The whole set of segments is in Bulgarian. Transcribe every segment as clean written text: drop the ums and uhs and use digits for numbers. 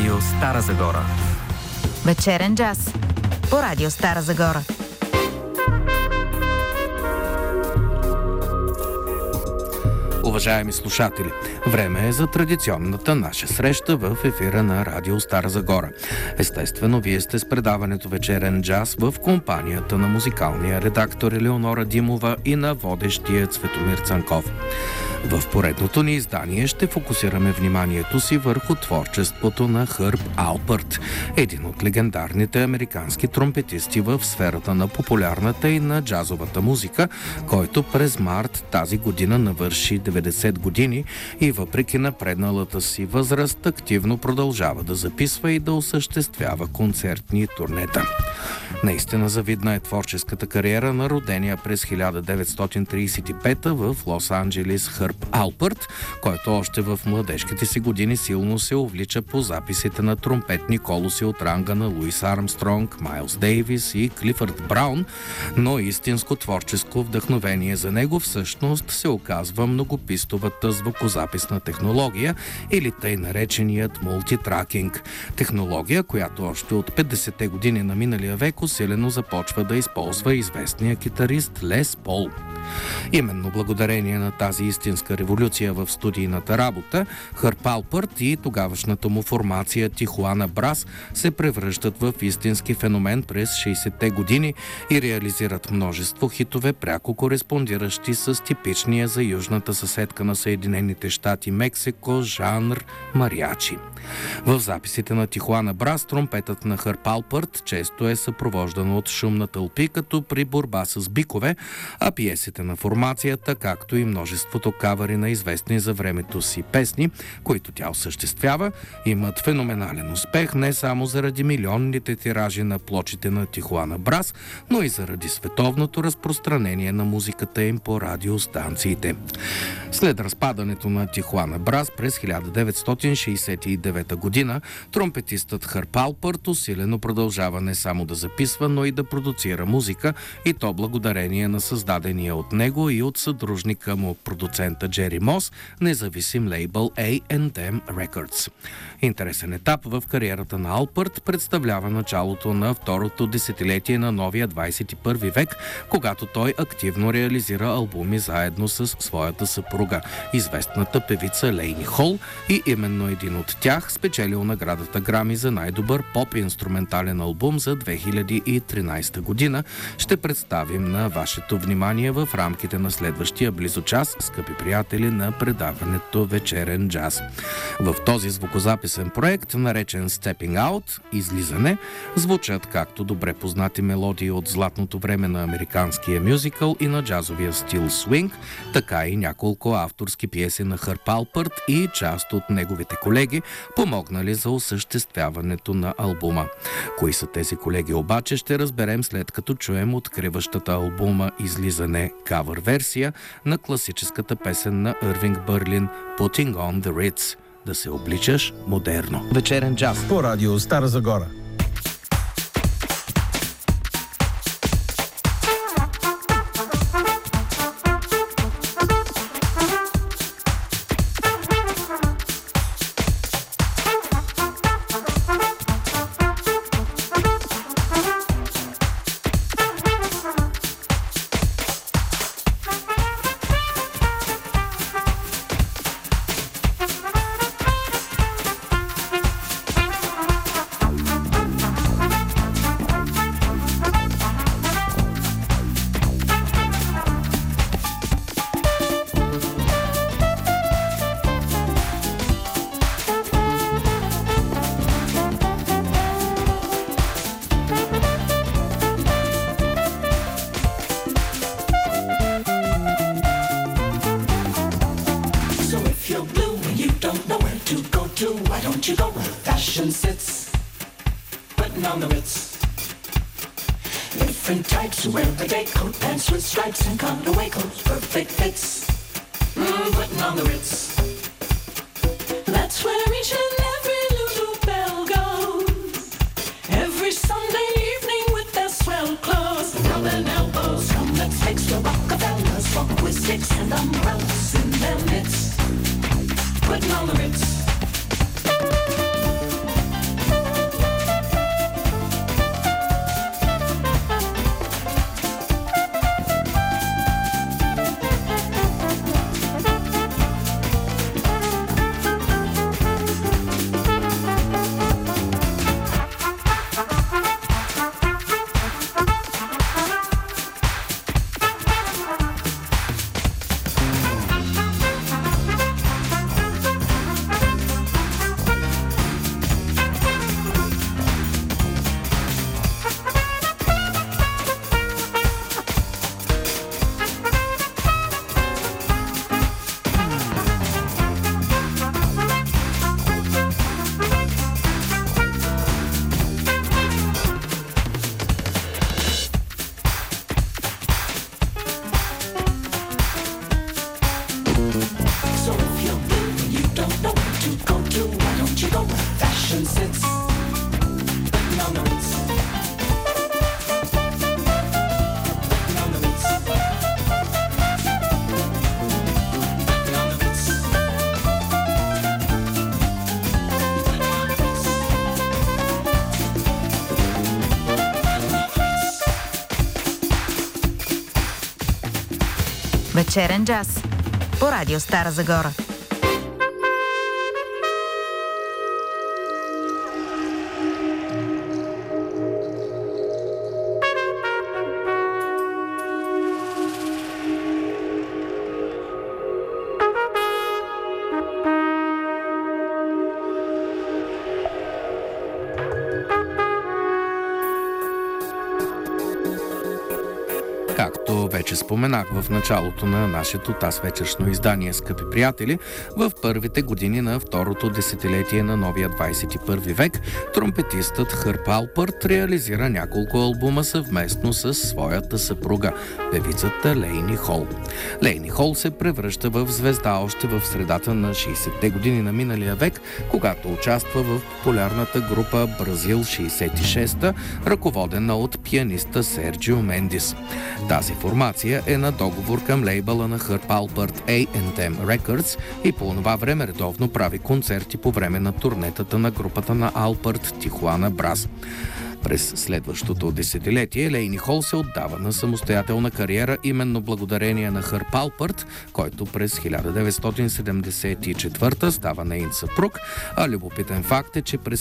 Радио Стара Загора. Вечерен джаз по Радио Стара Загора. Уважаеми слушатели, време е за традиционната наша среща в ефира на Радио Стара Загора. Естествено, вие сте с предаването Вечерен джаз в компанията на музикалния редактор Елеонора Димова и на водещия Цветомир Цанков. В поредното ни издание ще фокусираме вниманието си върху творчеството на Хърб Алпърт, един от легендарните американски тромпетисти в сферата на популярната и на джазовата музика, който през март тази година навърши 90 години и въпреки напредналата си възраст активно продължава да записва и да осъществява концертни турнета. Наистина завидна е творческата кариера на родения през 1935 в Лос-Анджелис Хърб Алпърт, който още в младежките си години силно се увлича по записите на тромпетни колоси от ранга на Луис Армстронг, Майлс Дейвис и Клифърд Браун, но истинско творческо вдъхновение за него всъщност се оказва многопистовата звукозаписна технология или тъй нареченият мултитракинг. Технология, която още от 50-те години на миналия век усилено започва да използва известния китарист Лес Пол. Именно благодарение на тази истинска революция в студийната работа, Хърб Алпърт и тогавашната му формация Тихуана Брас се превръщат в истински феномен през 60-те години и реализират множество хитове, пряко кореспондиращи с типичния за южната съседка на Съединените щати Мексико жанр мариачи. В записите на Тихуана Брас тромпетът на Хърб Алпърт често е съпровождан от шум на тълпи, като при борба с бикове, а пиесите на формацията, както и множеството кавъри на известни за времето си песни, които тя осъществява, имат феноменален успех не само заради милионните тиражи на плочите на Тихуана Брас, но и заради световното разпространение на музиката им по радиостанциите. След разпадането на Тихуана Брас през 1969 година, тромпетистът Хърб Алпърт усилено продължава не само да записва, но и да продуцира музика, и то благодарение на създадения от него и от съдружника му продуцента Джери Мос независим лейбъл A&M Records. Интересен етап в кариерата на Алпърт представлява началото на второто десетилетие на новия 21 век, когато той активно реализира албуми заедно с своята съпруга, известната певица Лейни Хол, и именно един от тях спечелил наградата Грами за най-добър поп-инструментален албум за 2013 година, ще представим на вашето внимание в рамките на следващия близо час, скъпи приятели на предаването Вечерен джаз. В този звукозаписен проект, наречен Stepping Out, излизане, звучат както добре познати мелодии от златното време на американския мюзикъл и на джазовия стил свинг, така и няколко авторски пиеси на Хърб Алпърт и част от неговите колеги, помогнали за осъществяването на албума. Кои са тези колеги обаче, ще разберем след като чуем откриващата албума излизане кавър версия на класическата песен на Ирвинг Бърлин Putting on the Ritz. Да се обличаш модерно. Вечерен джаз по Радио Стара Загора. And umbrellas in their midst, putting on the Ritz. Вечерен джаз по Радио Стара Загора. Както вече споменах в началото на нашето таз вечершно издание, скъпи приятели, в първите години на второто десетилетие на новия 21 век, тромпетистът Хърб Алпърт реализира няколко албума съвместно с своята съпруга, певицата Лейни Хол. Лейни Хол се превръща в звезда още в средата на 60-те години на миналия век, когато участва в популярната група Бразил 66-та, ръководена от пианиста Серджио Мендис. Тази формация е на договор към лейбъла на Хърб Алпърт A&M Records и по това време редовно прави концерти по време на турнетата на групата на Алпърт Тихуана Брас. През следващото десетилетие Лейни Хол се отдава на самостоятелна кариера именно благодарение на Хърб Алпърт, който през 1974 става неин съпруг, а любопитен факт е, че през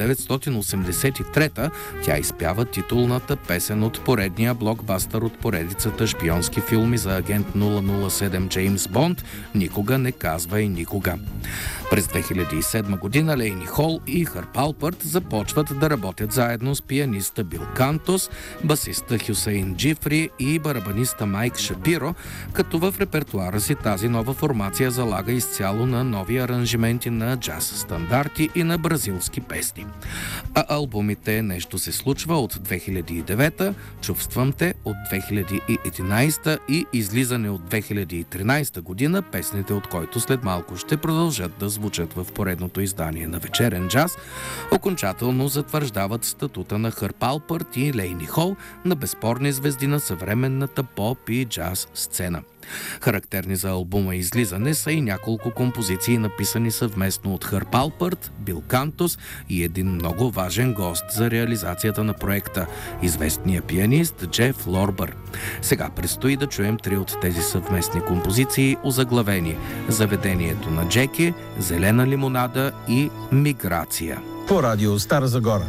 1983 тя изпява титулната песен от поредния блокбастър от поредицата шпионски филми за агент 007 Джеймс Бонд "Никога не казвай никога". През 2007 година Лейни Хол и Хърб Алпърт започват да работят заедно с пианиста Бил Кантос, басиста Хюсейн Джифри и барабаниста Майк Шапиро, като в репертуара си тази нова формация залага изцяло на нови аранжименти на джаз стандарти и на бразилски песни. А албумите "Нещо се случва" от 2009, "Чувствам те" от 2011 и "Излизане" от 2013 година, песните от който след малко ще продължат да звучат в поредното издание на Вечерен джаз, окончателно затвърждават статута на Хърб Алпърт и Лейни Хол на безспорни звезди на съвременната поп и джаз сцена. Характерни за албума "Излизане" са и няколко композиции, написани съвместно от Хърб Алпърт, Бил Кантос и един много важен гост за реализацията на проекта – известния пианист Джеф Лорбър. Сега предстои да чуем три от тези съвместни композиции, озаглавени "Заведението на Джеки", "Зелена лимонада" и "Миграция". По Радио Стара Загора.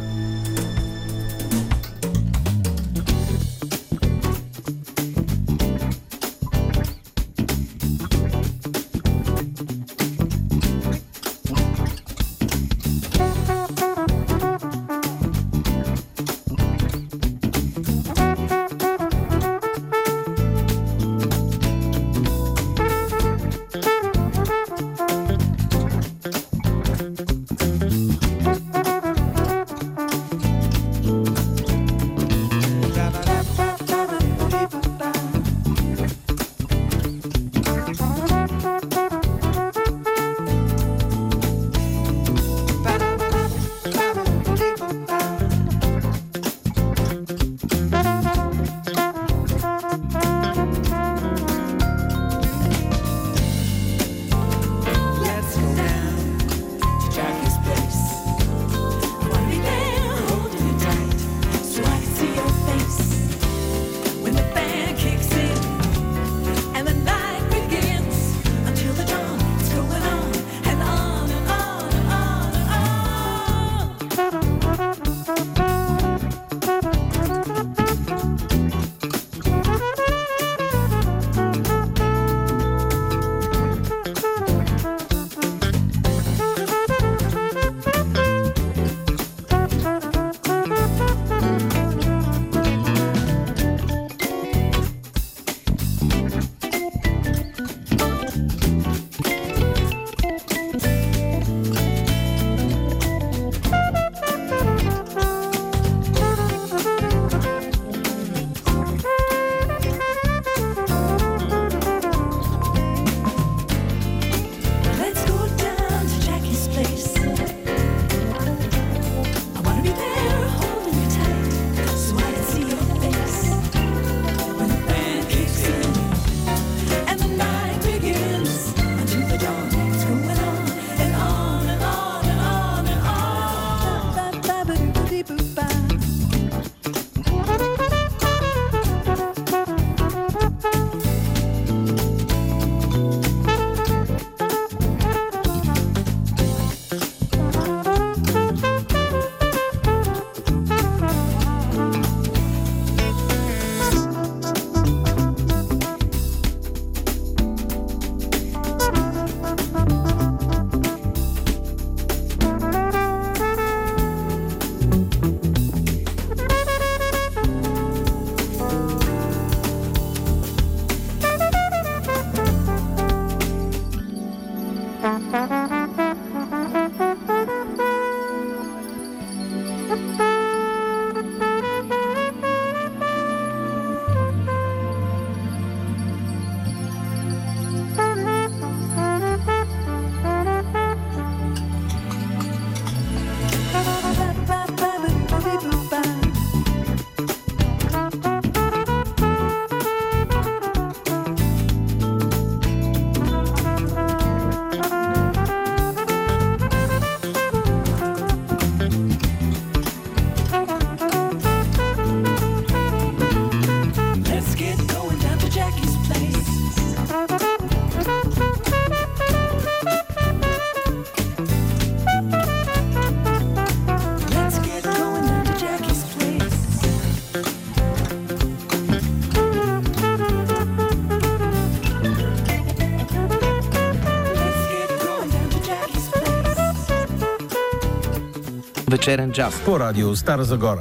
Вечерен джаз по радио Стара Загора.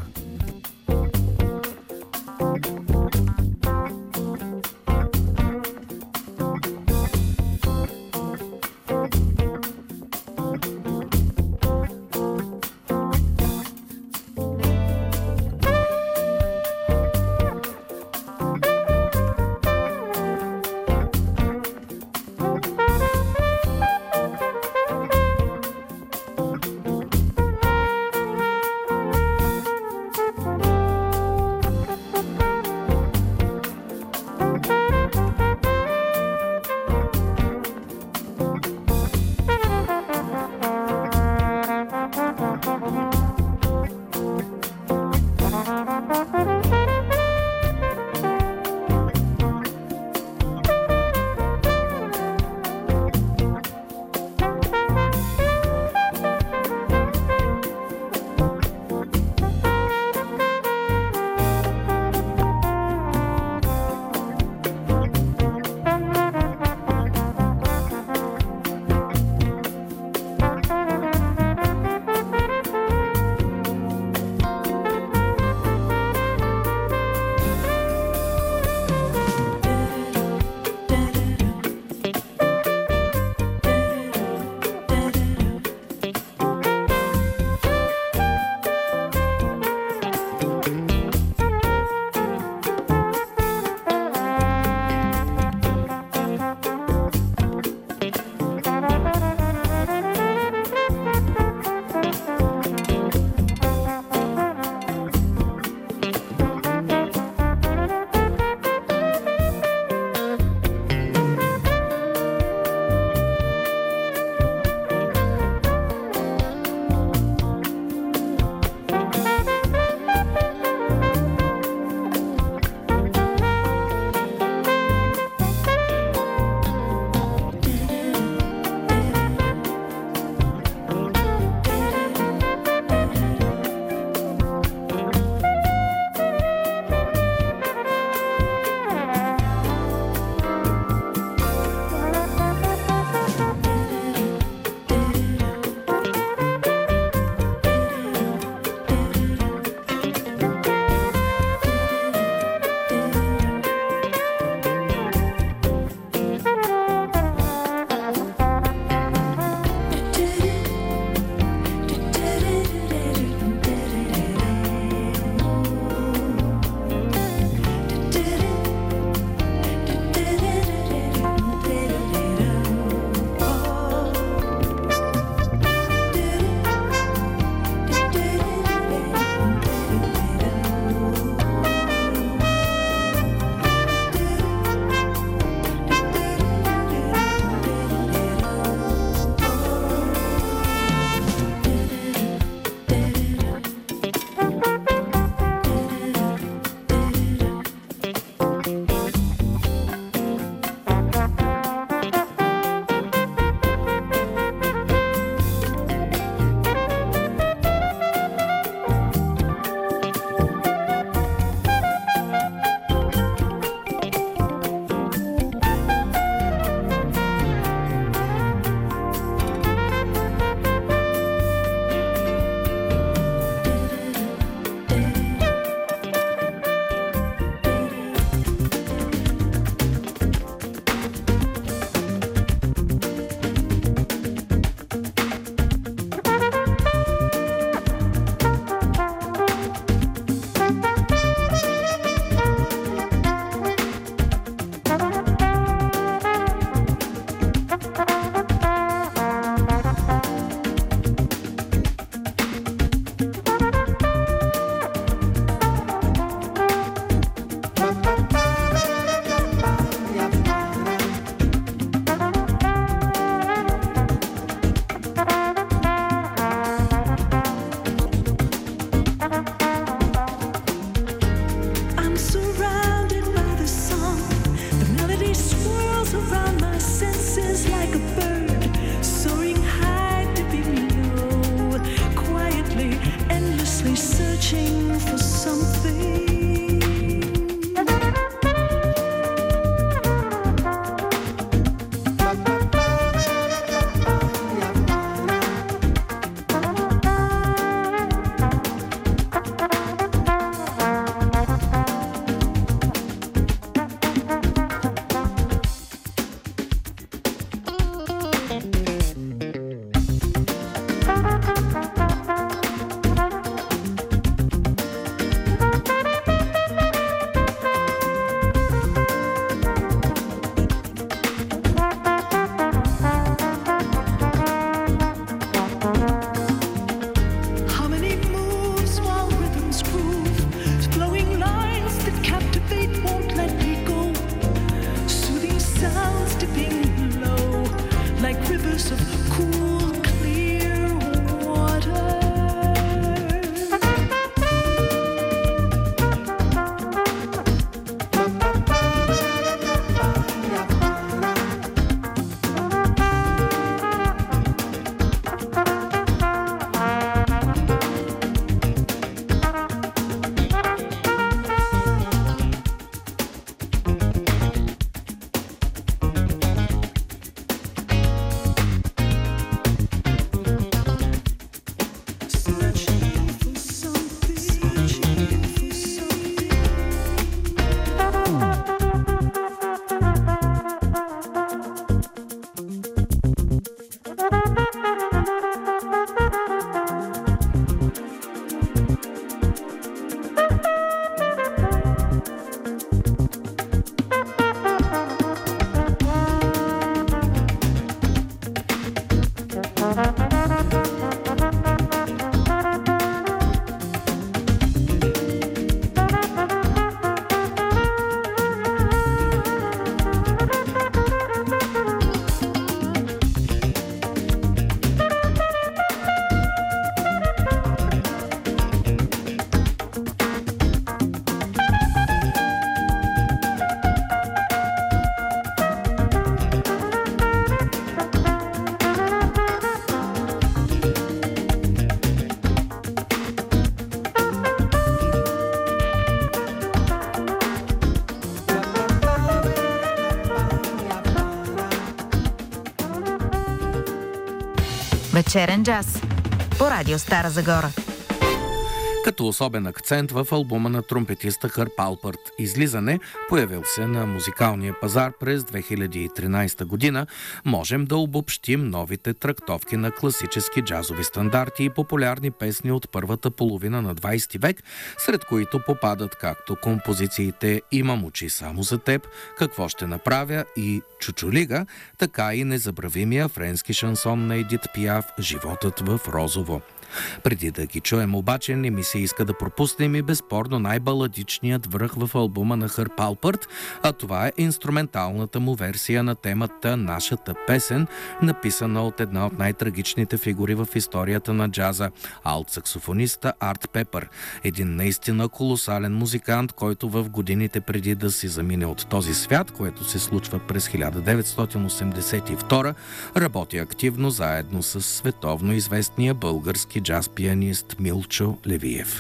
Вечерен джаз по Радио Стара Загора. Като особен акцент в албума на тромпетиста Хърб Алпърт "Излизане", появил се на музикалния пазар през 2013 година, можем да обобщим новите трактовки на класически джазови стандарти и популярни песни от първата половина на 20 век, сред които попадат както композициите "Имам очи само за теб", "Какво ще направя" и "Чучулига", така и незабравимия френски шансон на Едит Пиаф "Животът в розово". Преди да ги чуем обаче, не ми се иска да пропуснем и безспорно най-баладичният връх в албума на Хърб Алпърт, а това е инструменталната му версия на темата "Нашата песен", написана от една от най-трагичните фигури в историята на джаза – алт-саксофониста Арт Пепър. Един наистина колосален музикант, който в годините преди да си замине от този свят, което се случва през 1982, работи активно заедно с световно известния български джаз пианист Милчо Левиев.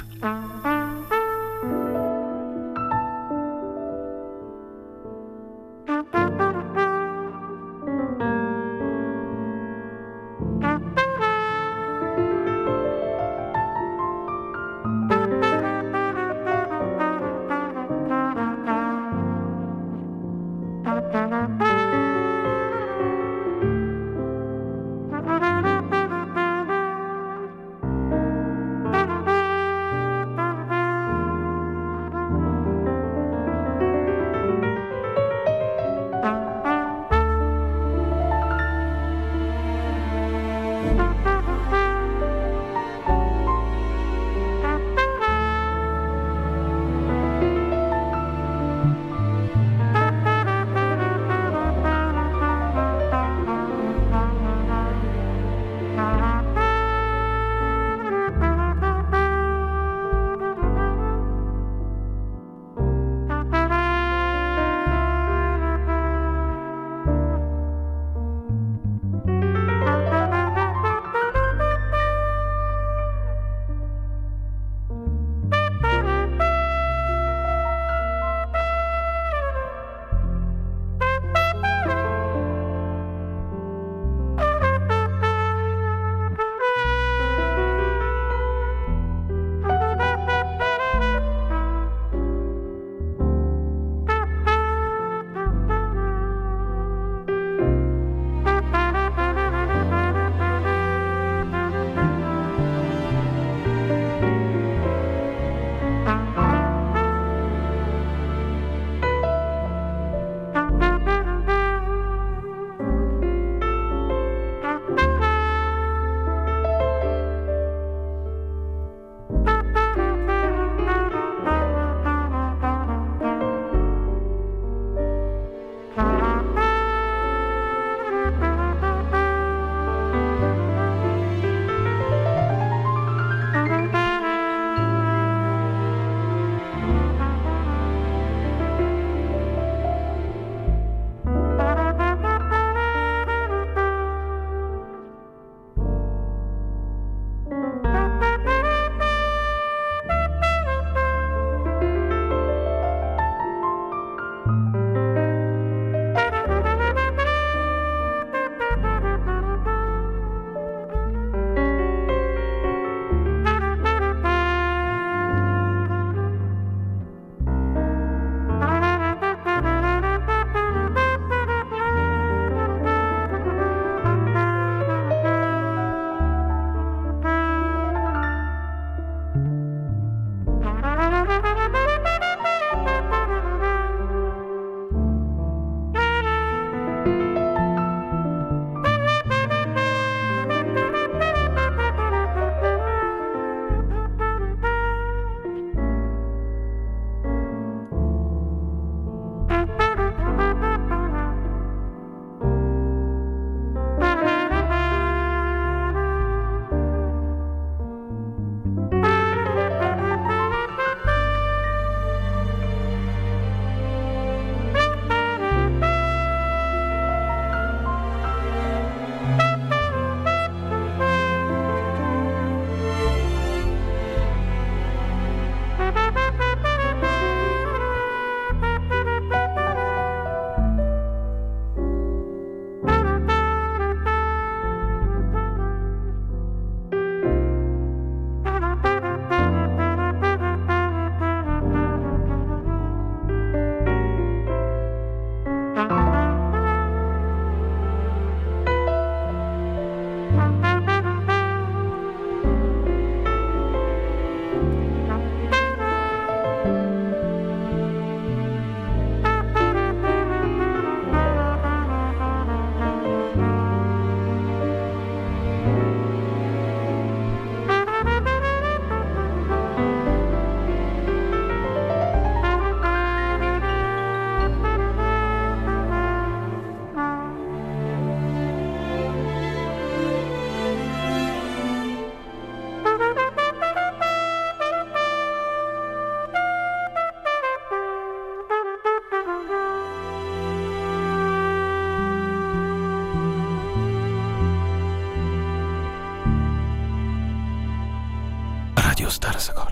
Стара Загора.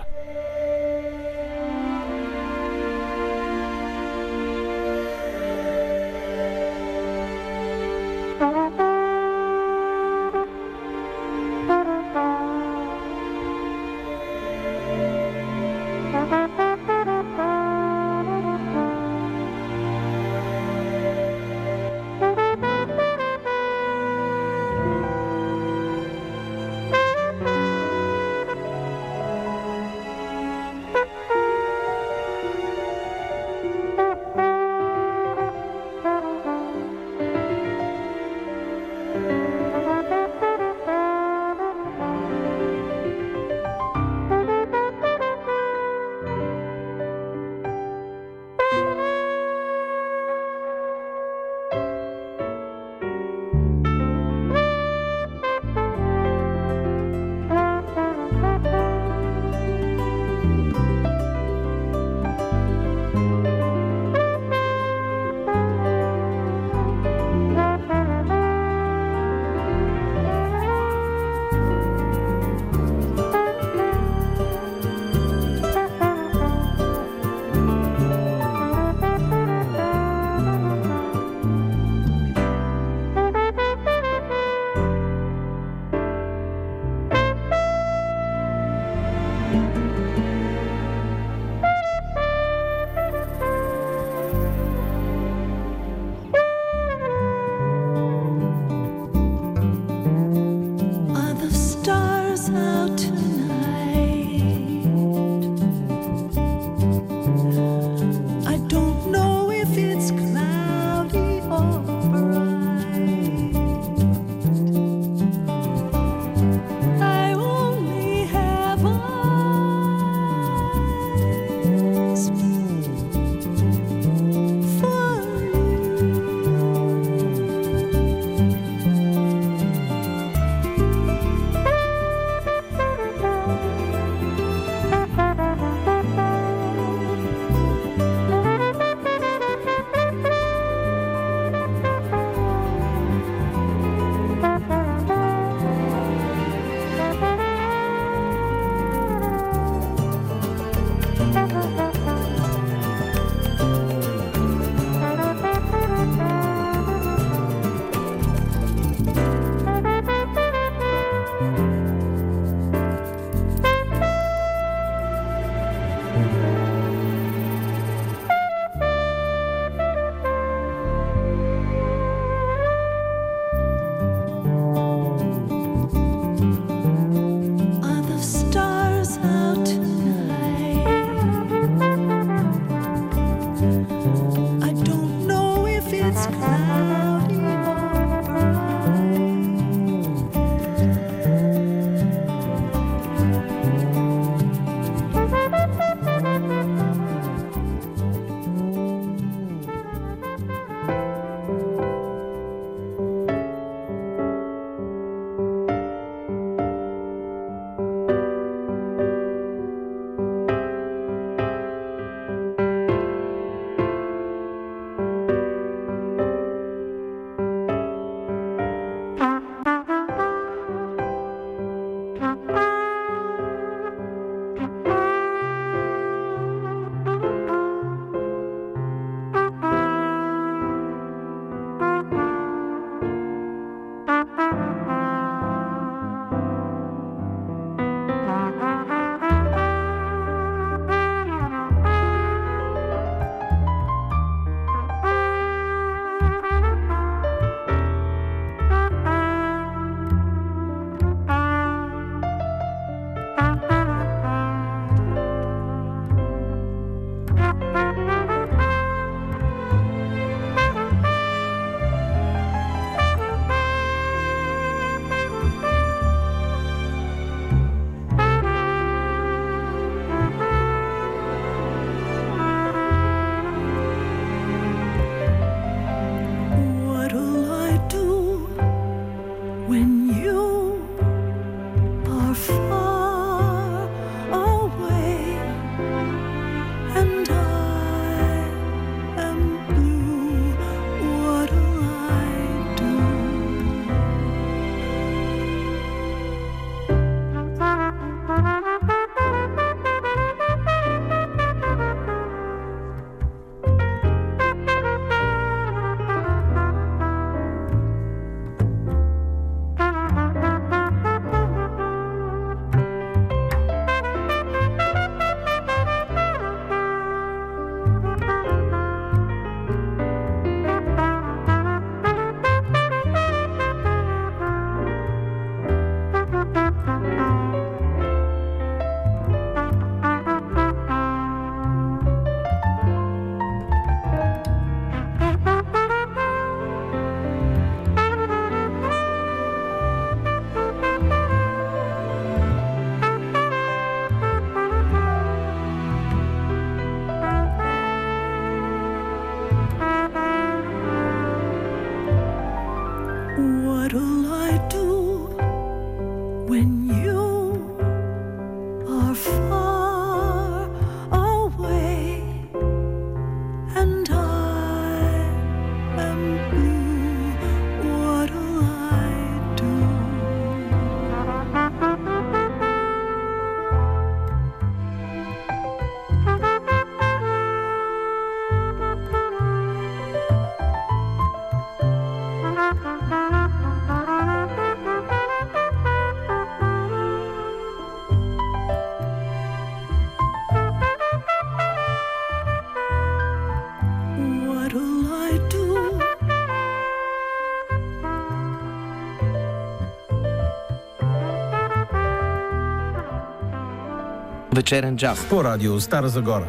Вечерен джаз по радио Стара Загора.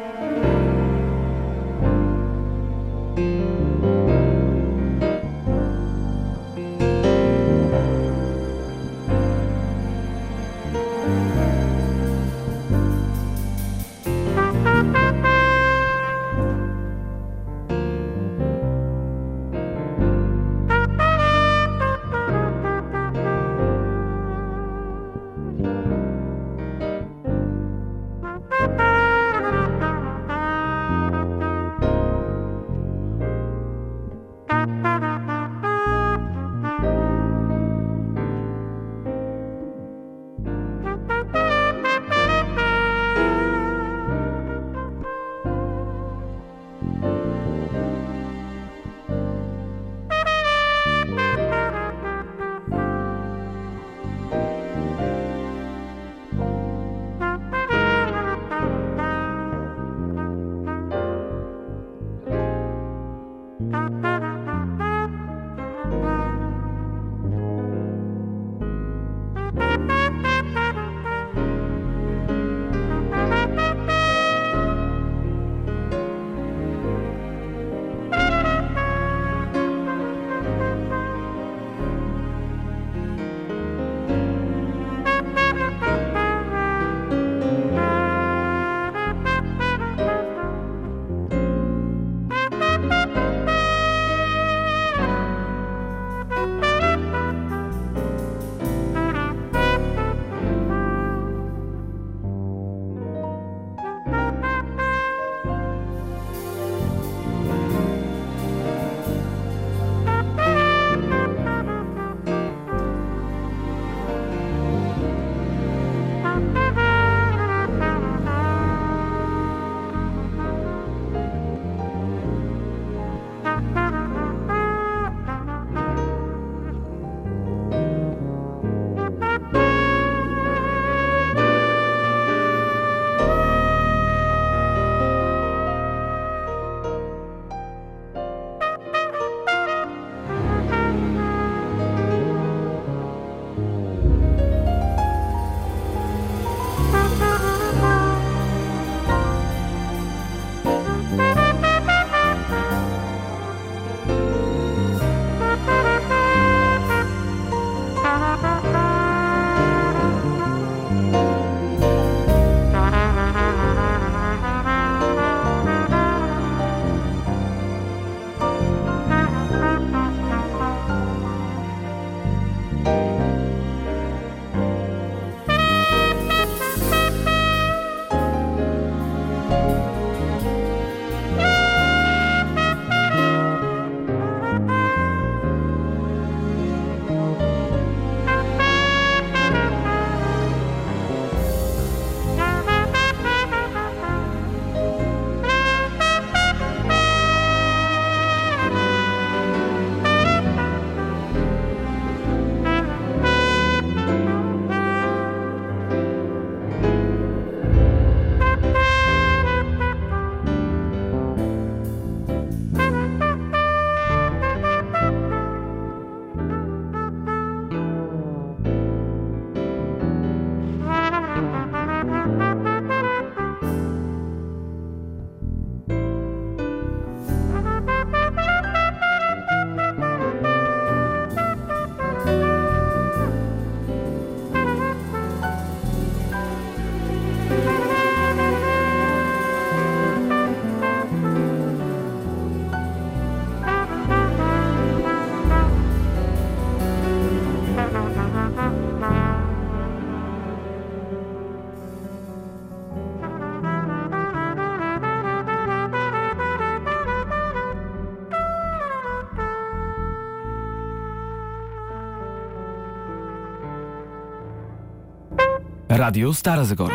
Radio Stara Загора.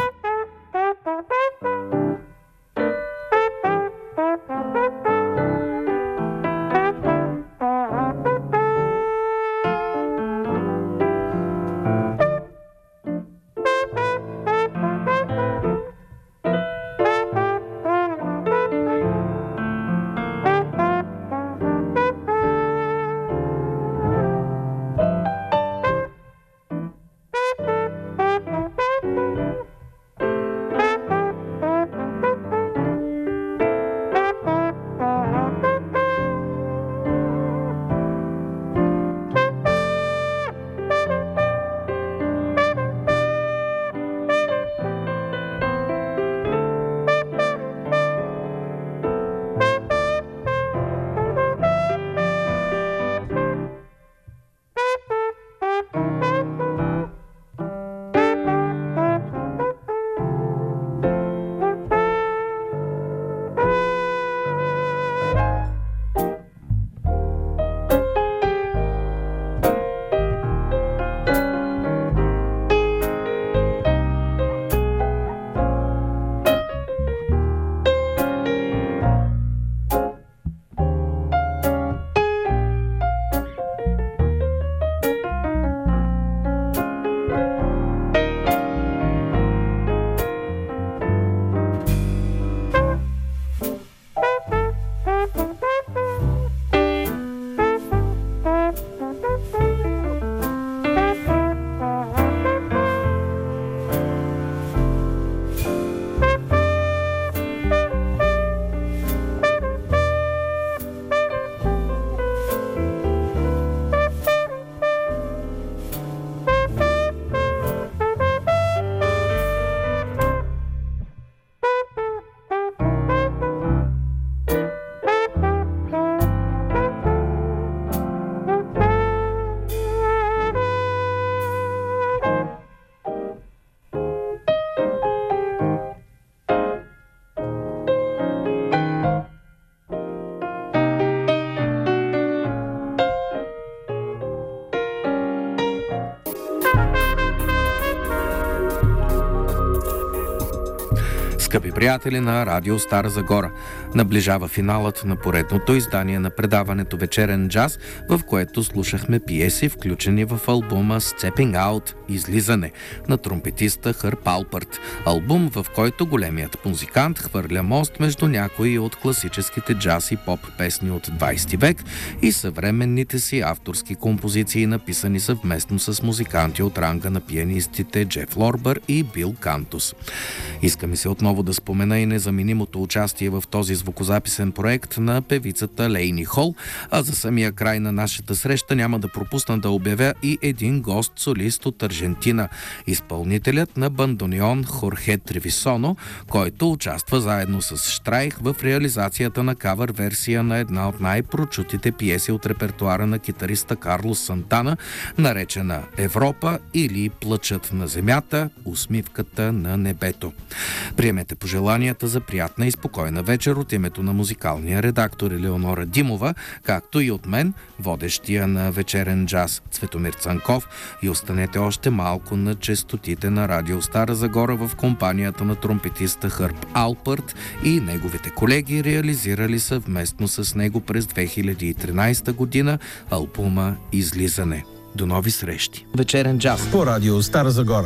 приятели на Радио Стара Загора. Наближава финалът на поредното издание на предаването Вечерен джаз, в което слушахме пиеси, включени в албума Stepping Out – Излизане на тромпетиста Хърб Алпърт. Албум, в който големият музикант хвърля мост между някои от класическите джаз и поп песни от 20 век и съвременните си авторски композиции, написани съвместно с музиканти от ранга на пианистите Джеф Лорбър и Бил Кантус. Иска ми се отново да спомена и незаменимото участие в този звукозаписен проект на певицата Лейни Хол, а за самия край на нашата среща няма да пропусна да обявя и един гост-солист от Аржентина, изпълнителят на бандонеон Хорхе Тревисоно, който участва заедно с Штрайх в реализацията на кавър-версия на една от най-прочутите пиеси от репертуара на китариста Карлос Сантана, наречена Европа или Плачът на земята, усмивката на небето. Приемете пожеланията за приятна и спокойна вечер от името на музикалния редактор Елеонора Димова, както и от мен, водещия на Вечерен джаз Цветомир Цанков, и останете още малко на честотите на Радио Стара Загора в компанията на тромпетиста Хърб Алпърт и неговите колеги, реализирали съвместно с него през 2013 година албума Излизане. До нови срещи! Вечерен джаз по Радио Стара Загора.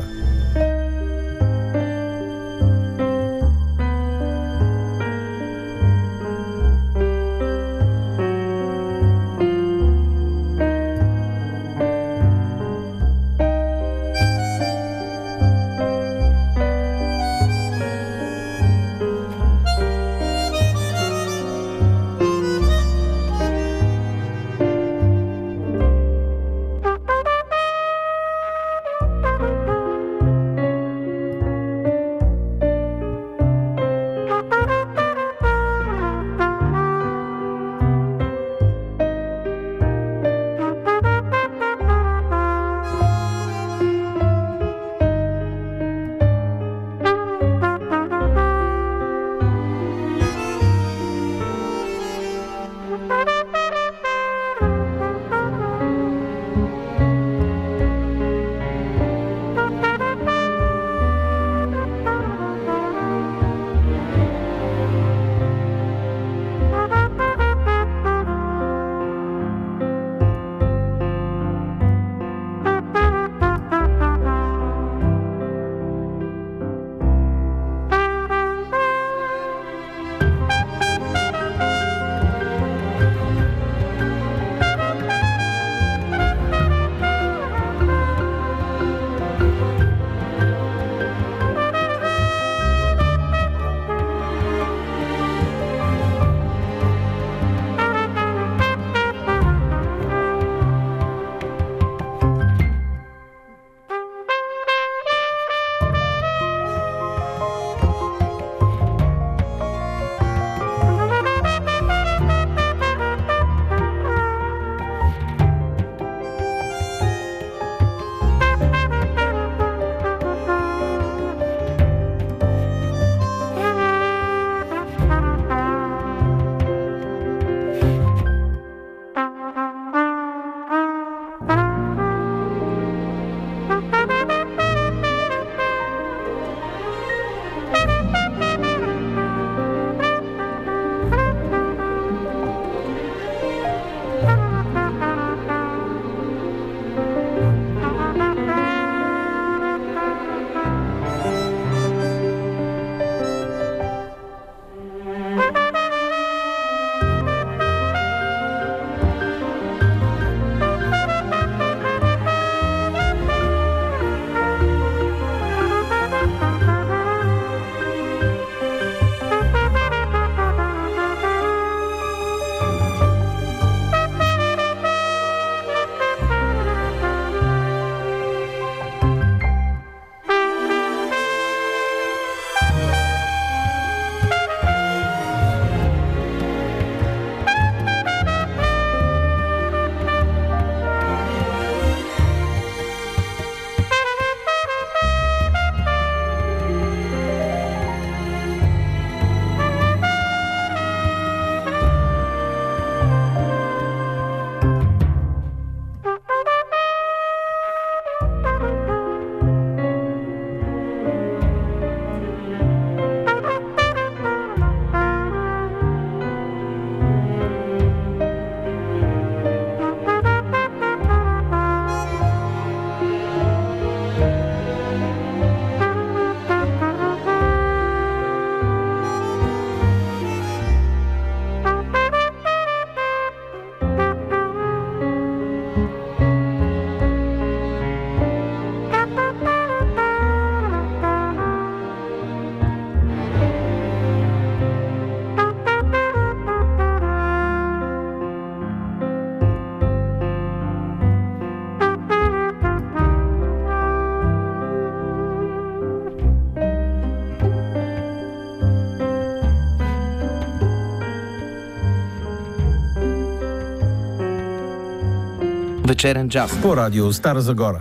Вечерен джаз по радио Стара Загора.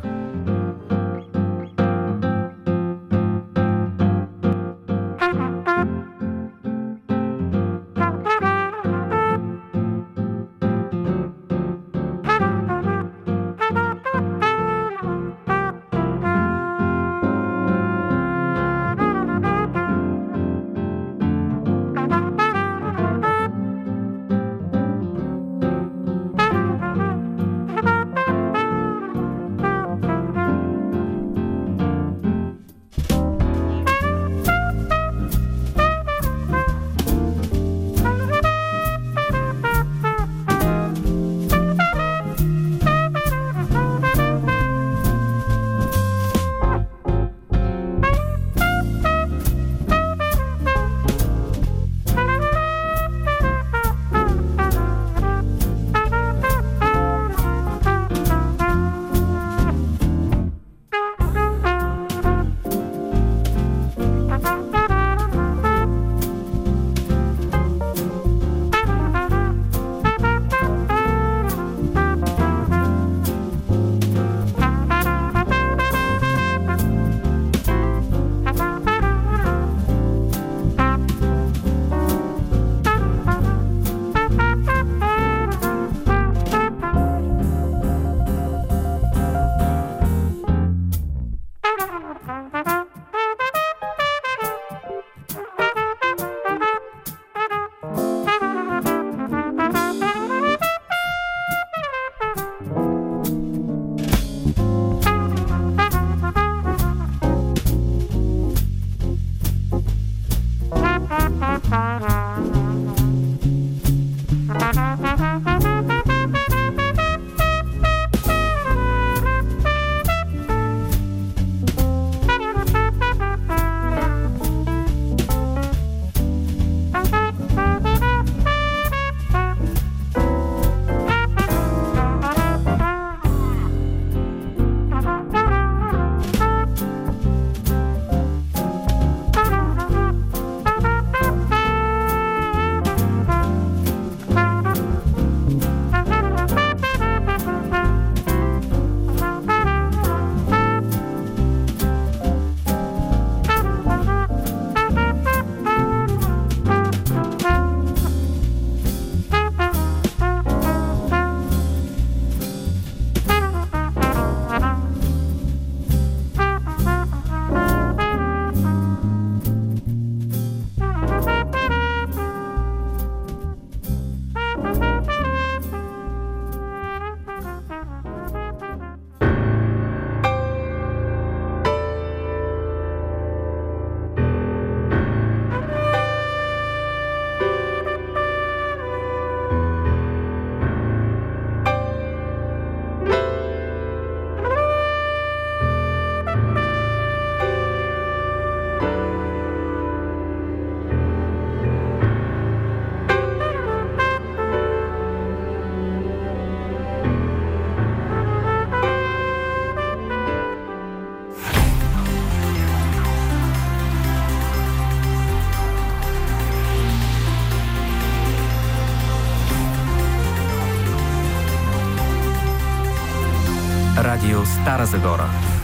Радио Стара Загора.